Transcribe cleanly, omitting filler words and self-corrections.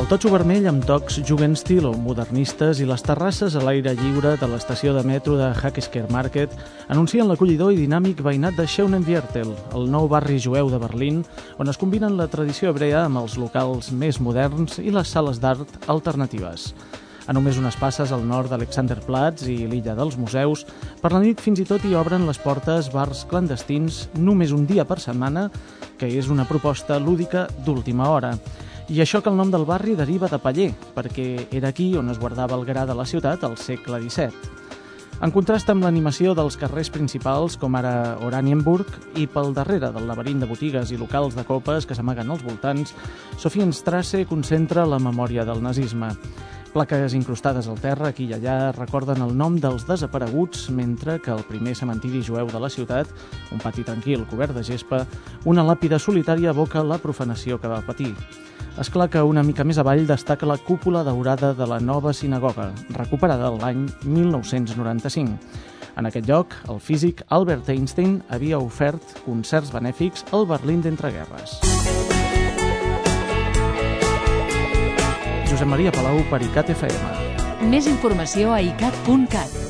totxo vermell amb tocs jugendstil o modernistes i les terrasses a l'aire lliure de l'estació de metro de Hackescher Market anuncien l'acollidor i dinàmic veïnat de Scheunenviertel, el nou barri jueu de Berlín, on es combinen la tradició hebrea amb els locals més moderns i les sales d'art alternatives. A només unes passes al nord d'Alexanderplatz i l'illa dels museus, per la nit fins i tot hi obren les portes bars clandestins només un dia per setmana, que és una proposta lúdica d'última hora. I això que el nom del barri deriva de paller, perquè era aquí on es guardava el gra de la ciutat al segle XVII. En contrast amb l'animació dels carrers principals, com ara Oranienburg, i pel darrere del laberint de botigues i locals de copes que s'amaguen als voltants, Sophienstrasse concentra la memòria del nazisme. Plaques incrustades al terra aquí i allà recorden el nom dels desapareguts, mentre que el primer cementiri jueu de la ciutat, un pati tranquil cobert de gespa, una làpida solitària evoca la profanació que va patir. És clar que una mica més avall destaca la cúpula daurada de la nova sinagoga, recuperada l'any 1995. En aquest lloc, el físic Albert Einstein havia ofert concerts benèfics al Berlín d'entreguerres. Josep Maria Palau per ICAT FM. Més informació a icat.cat.